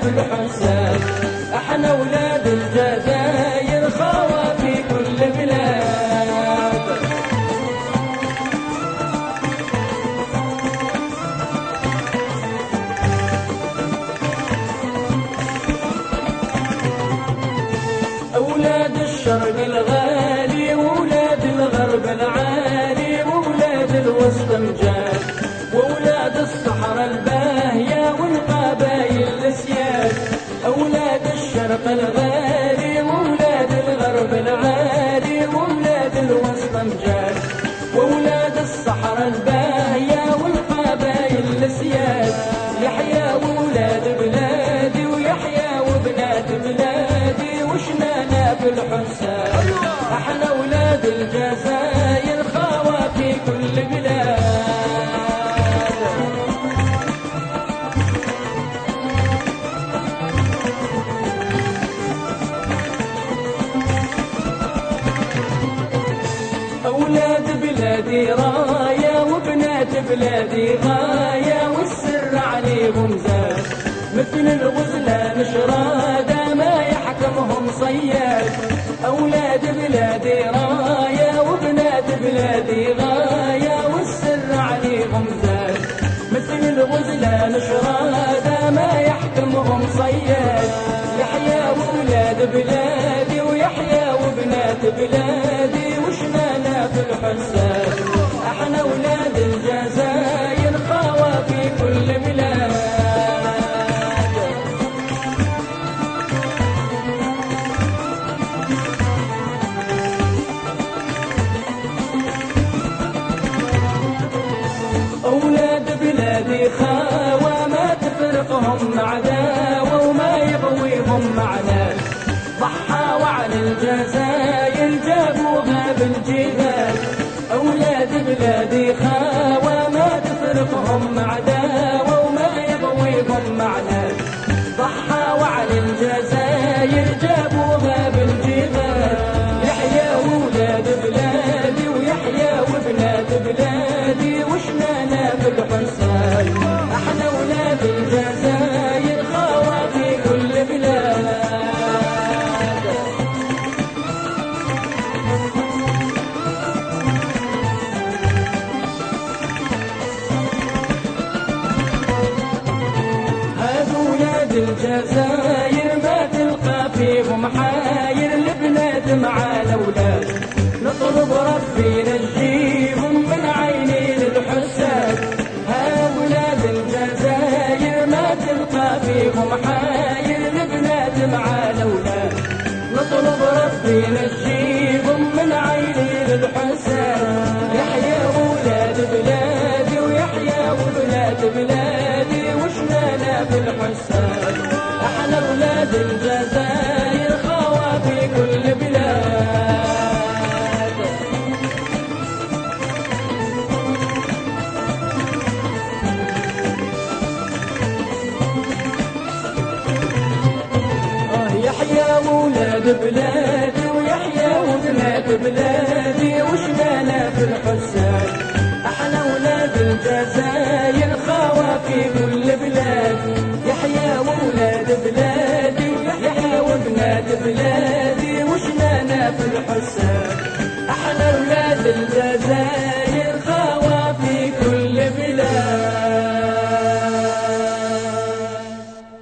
الحسين. احنا ولاد الجزائر خاوة في كل بلاد. أولاد الشرق الغالي وولاد الغرب العالي وولاد الوسط مجاد وولاد الصحراء الباهية والقبايل السياد. أولاد الشرق الغالي وولاد الغرب العالي وولاد الوسط مجاد وولاد الصحراء الباهية والقبايل السياد. يحيى وولاد بلادي ويحيى وبنات بلادي وشنانا في الحسين. احنا ولاد الجزائر خاوة في كل بلاد. أولاد بلادي راية وبنات بلادي غاية والسر عليهم زاد مثل الغزلان شرادة ما يحكمهم صياد. أولاد بلادي راية وبنات بلادي غاية والسر عليهم زاد مثل الغزلان شرادة ما يحكمهم صياد. يحيى وولاد بلادي ويحيى وبنات بلادي وشنانا في الحسين. احنا ولاد الجزائر خاوة في كل بلاد. أولاد بلادي خاوة ما تفرقهم عداوة وما يغويهم معنى. ضحى وعن الجزائر جابوها بالجبال. أولاد بلادي خاوة ما تفرقهم عداوة وما يغويهم معنى. ضحى وعن الجزائر جابوها بالجبال. يحيى وولاد بلادي ويحيى وبنات بلادي وشنانا في الحسين. احنا ولاد الجزائر خاوة في كل بلاد. الجزائر ما تلقى فيهم حاير البنات مع الأولاد. نطلب ربي نجيهم من عينين الحساد. هؤلاء الجزائر ما تلقى فيهم حاير البنات مع الأولاد. نطلب ربي نجيهم من عينين الحساد. يحيى ولاد بلادي ويحيى وبنات بلادي وشنانا في الحسين. احنا ولاد الجزائر خاوة في كل بلاد. يحيى ولاد بلادي ويحيى وبنات بلادي وشنانا في الحسين. احنا ولاد الجزائر خاوة في كل بلاد. يحيى وولاد بلادي ويحيى وبنات بلادي وشنانا في الحسين.